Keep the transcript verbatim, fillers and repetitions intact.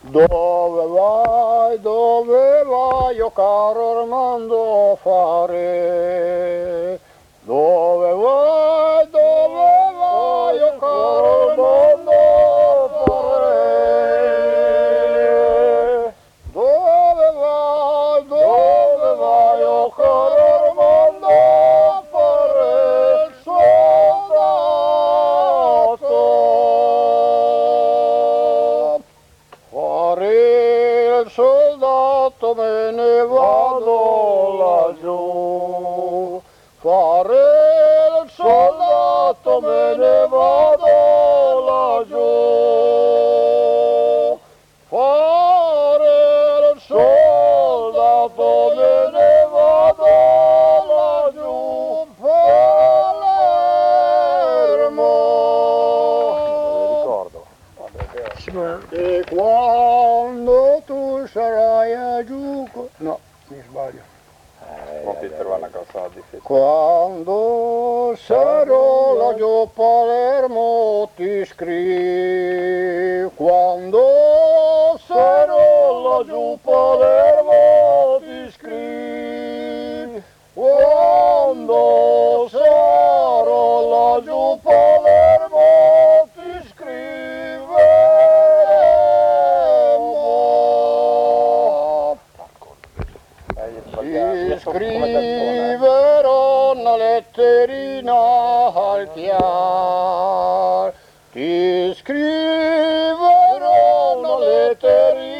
Dove vai, dove vai, oh caro Armando, a fare? Dove vai, dove vai, oh caro Armando, a fare? Dove vai, dove vai, oh caro Armando, a fare il soldato? Fare il soldato me ne vado laggiù, fare il soldato me ne vado laggiù, fare il soldato me ne vado laggiù, Palermo. E quando tu sarai a Giuco, no, mi sbaglio. Eh, non ti trovo una cosa difficile. Quando sarò laggiù a Palermo ti scrivo. Quando sarò laggiù a Palermo ti scrivo. Quando sarò laggiù a Palermo ti scriveremo. Ti scriverò una letterina al chiar, ti scriverò una letterina